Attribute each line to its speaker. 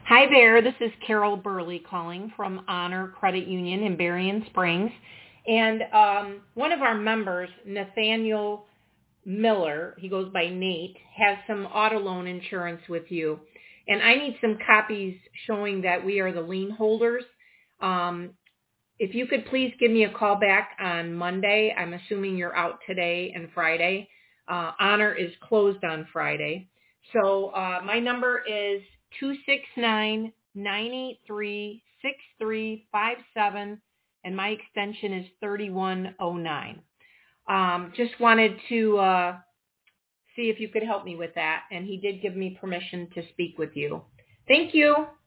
Speaker 1: Hi there, this is Carol Burley calling from Honor Credit Union in Berrien Springs. And one of our members, Nathaniel Miller, he goes by Nate, has some auto loan insurance with you. And I need some copies showing that we are the lien holders. Um, if you could please give me a call back on Monday. I'm assuming you're out today and Friday. Honor is closed on Friday. So my number is 269-983-6357, and my extension is 3109. Just wanted to see if you could help me with that, and he did give me permission to speak with you. Thank you.